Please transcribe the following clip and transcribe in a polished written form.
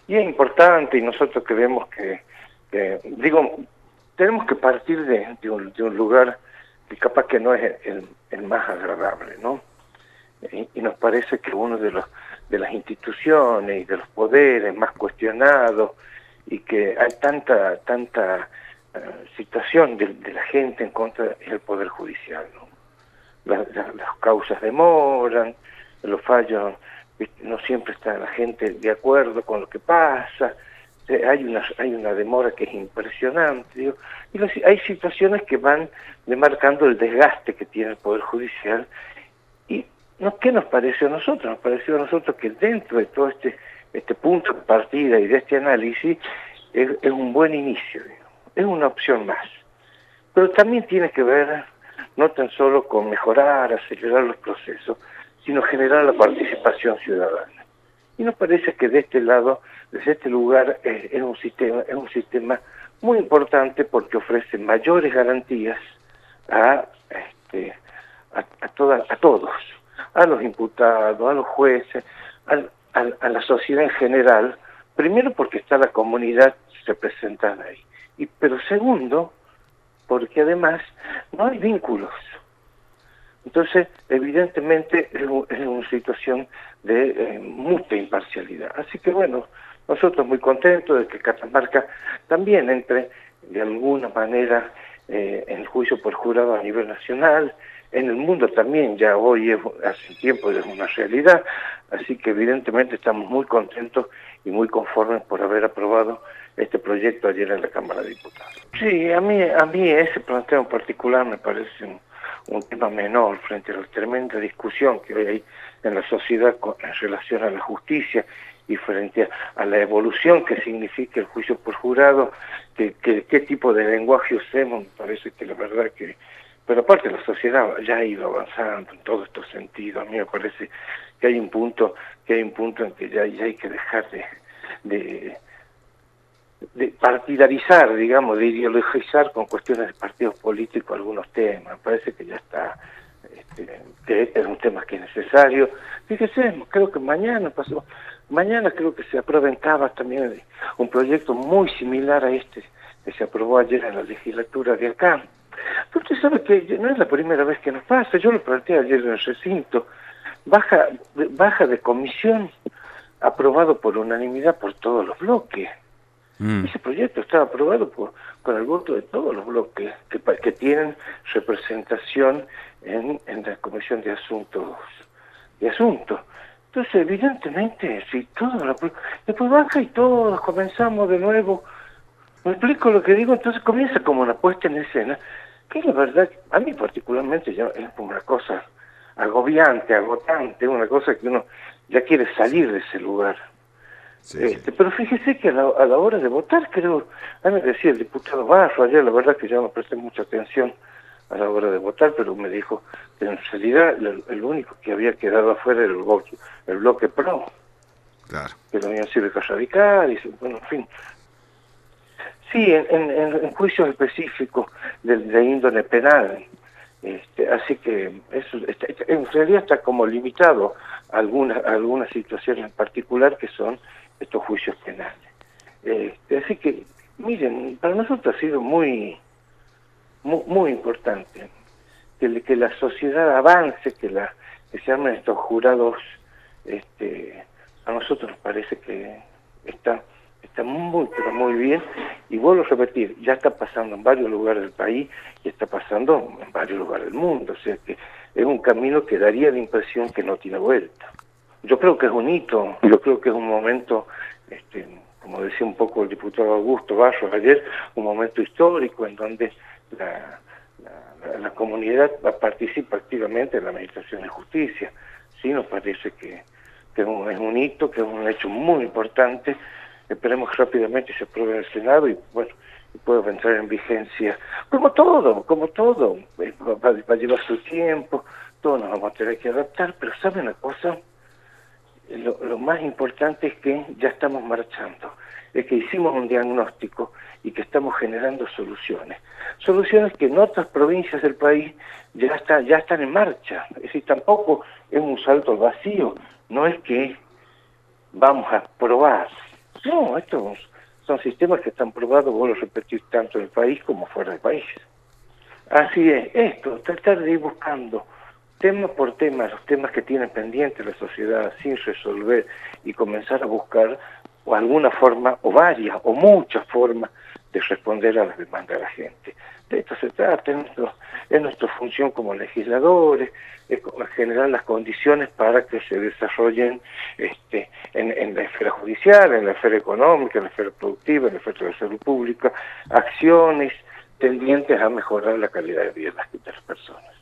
Y es importante, y nosotros creemos digo, tenemos que partir de un lugar que capaz que no es el más agradable, ¿no? Y nos parece que uno de las instituciones y de los poderes más cuestionados, y que hay tanta situación de la gente en contra del Poder Judicial, ¿no? Las causas demoran, los fallos, no siempre está la gente de acuerdo con lo que pasa, hay una demora que es impresionante, digo, y hay situaciones que van demarcando el desgaste que tiene el Poder Judicial. Y ¿qué nos pareció a nosotros? Nos pareció a nosotros que dentro de todo este punto de partida y de este análisis es un buen inicio, digamos, es una opción más. Pero también tiene que ver no tan solo con mejorar, acelerar los procesos, sino generar la participación ciudadana. Y nos parece que de este lado, desde este lugar, es un sistema muy importante porque ofrece mayores garantías a todos, a los imputados, a los jueces, a la sociedad en general, primero porque está la comunidad representada ahí, pero segundo, porque además no hay vínculos. Entonces, evidentemente, es una situación de mucha imparcialidad. Así que bueno, nosotros muy contentos de que Catamarca también entre de alguna manera en el juicio por jurado a nivel nacional. En el mundo también, ya hoy, hace tiempo, es una realidad. Así que evidentemente estamos muy contentos y muy conformes por haber aprobado este proyecto ayer en la Cámara de Diputados. Sí, a mí ese planteo en particular me parece un tema menor frente a la tremenda discusión que hoy hay en la sociedad en relación a la justicia y frente a la evolución que significa el juicio por jurado, qué tipo de lenguaje usemos. Me parece que la verdad que... Pero aparte la sociedad ya ha ido avanzando en todos estos sentidos. A mí me parece que hay un punto en que ya hay que dejar de partidarizar, digamos, de ideologizar con cuestiones de partidos políticos algunos temas. Me parece que ya está, que este es un tema que es necesario. Fíjese, creo que mañana creo que se aprueba en Cava también un proyecto muy similar a este que se aprobó ayer en la legislatura de acá. Pero usted sabe que no es la primera vez que nos pasa, yo lo planteé ayer en el recinto, baja de comisión, aprobado por unanimidad por todos los bloques. Ese proyecto estaba aprobado con el voto de todos los bloques que tienen representación en la Comisión de Asuntos. Entonces, evidentemente, si después baja y todos comenzamos de nuevo. ¿Me explico lo que digo? Entonces comienza como una puesta en escena, que la verdad, a mí particularmente ya es una cosa agobiante, agotante, una cosa que uno ya quiere salir de ese lugar. Sí. Pero fíjese que a la hora de votar, creo, a mí me decía el diputado Barro ayer, la verdad que yo no presté mucha atención a la hora de votar, pero me dijo que en realidad el único que había quedado afuera era el bloque PRO. Claro. Que lo habían sido radical, y bueno, en fin. Sí, en juicios específicos de índole penal. Así que eso en realidad está como limitado a algunas situaciones en particular que son estos juicios penales. Así que, miren, para nosotros ha sido muy importante que la sociedad avance, que se armen estos jurados. A nosotros nos parece que está muy, pero muy bien, y vuelvo a repetir, ya está pasando en varios lugares del país y está pasando en varios lugares del mundo, o sea que es un camino que daría la impresión que no tiene vuelta. Yo creo que es un hito, yo creo que es un momento, como decía un poco el diputado Augusto Barros ayer, un momento histórico en donde la comunidad participa activamente en la administración de justicia. Sí, nos parece que es un hito, que es un hecho muy importante. Esperemos que rápidamente se apruebe en el Senado y bueno, pueda entrar en vigencia. Como todo, va a llevar su tiempo, todos nos vamos a tener que adaptar, pero ¿saben una cosa? Lo más importante es que ya estamos marchando, es que hicimos un diagnóstico y que estamos generando soluciones que en otras provincias del país ya están en marcha. Es decir, tampoco es un salto al vacío, no es que vamos a probar, No, estos son sistemas que están probados, vos lo repetís, tanto en el país como fuera del país. Así es, esto, tratar de ir buscando tema por tema, los temas que tiene pendiente la sociedad sin resolver y comenzar a buscar o alguna forma, o varias, o muchas formas de responder a las demandas de la gente. De esto se trata, es nuestra función como legisladores, generar las condiciones para que se desarrollen en la esfera judicial, en la esfera económica, en la esfera productiva, en la esfera de salud pública, acciones tendientes a mejorar la calidad de vida de las personas.